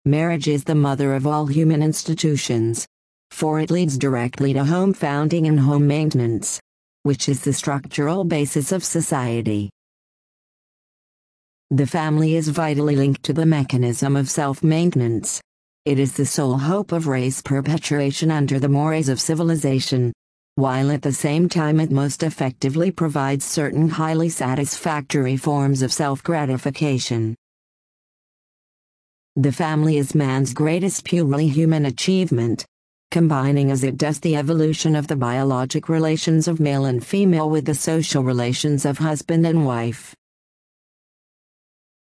Marriage is the mother of all human institutions, for it leads directly to home founding and home maintenance, which is the structural basis of society. The family is vitally linked to the mechanism of self-maintenance. It is the sole hope of race perpetuation under the mores of civilization, while at the same time it most effectively provides certain highly satisfactory forms of self-gratification. The family is man's greatest purely human achievement, combining as it does the evolution of the biologic relations of male and female with the social relations of husband and wife.